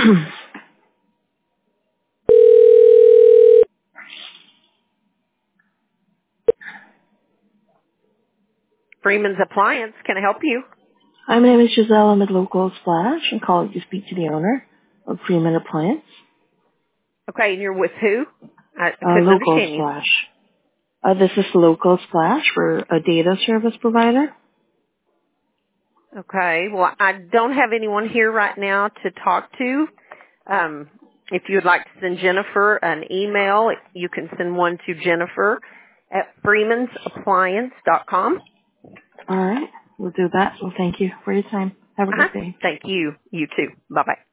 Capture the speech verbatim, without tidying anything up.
Freeman's Appliance, can I help you? Hi, my name is Giselle. I'm at Local Splash. I'm calling to speak to the owner of Freeman Appliance. Okay, and you're with who? I, I Uh, couldn't Local understand you. Splash. Uh, this is Local Splash. We're a data service provider. Okay, well, I don't have anyone here right now to talk to. Um, if you would like to send Jennifer an email, you can send one to Jennifer at freemans appliance dot com. All right. We'll do that. Well, thank you for your time. Have a Uh-huh. good day. Thank you. You too. Bye-bye.